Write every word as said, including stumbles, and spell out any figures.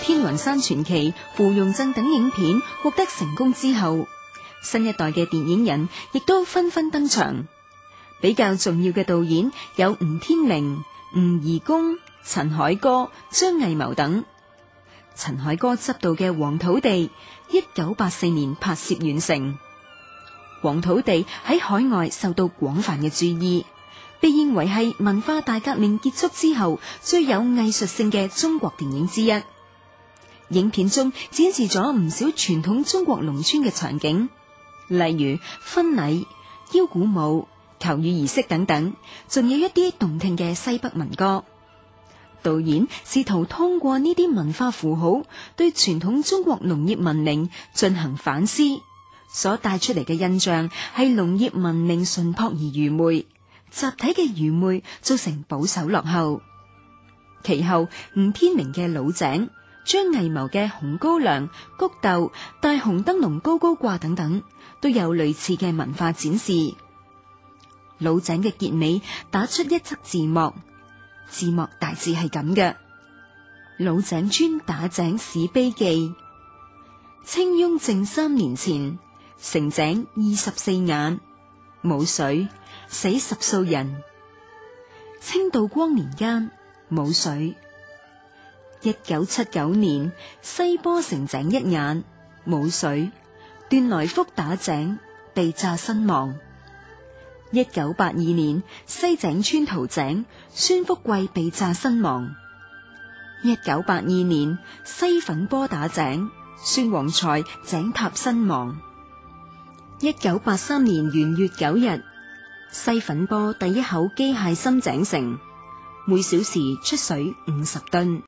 天雲山傳奇、芙蓉鎮等影片獲得成功之後，新一代嘅電影人亦都紛紛登場。比較重要嘅導演有吳天明、吳怡公、陳凱歌、張藝謀等。陳凱歌執導嘅《黃土地》一九八四年拍攝完成，《黃土地》喺海外受到廣泛嘅注意，被認為係文化大革命結束之後最有藝術性嘅中國電影之一。影片中展示咗唔少傳統中國農村嘅場景，例如婚禮、腰鼓舞、求雨儀式等等，仲有一啲動聽嘅西北民歌。導演試圖通過呢啲文化符號，對傳統中國農業文明進行反思，所帶出嚟嘅印象係農業文明淳樸而愚昧，集體嘅愚昧造成保守落後。其後吳天明嘅老井、張藝謀嘅紅高粱、菊豆、大紅燈籠高高掛等等，都有類似嘅文化展示。老井嘅結尾打出一則字幕，字幕大致係咁嘅：老井村打井史碑記，清雍正三年前，成井二十四眼，冇水，死十數人。清道光年間，冇水。一九七九年，西坡成井一眼，冇水，段來福打井被炸身亡。一九八二年，西井村屠井，孫福貴被炸身亡。一九八二年，西粉坡打井，孫旺財井塌身亡。一九八三年元月九日，西粉坡第一口機械深井成，每小時出水五十噸。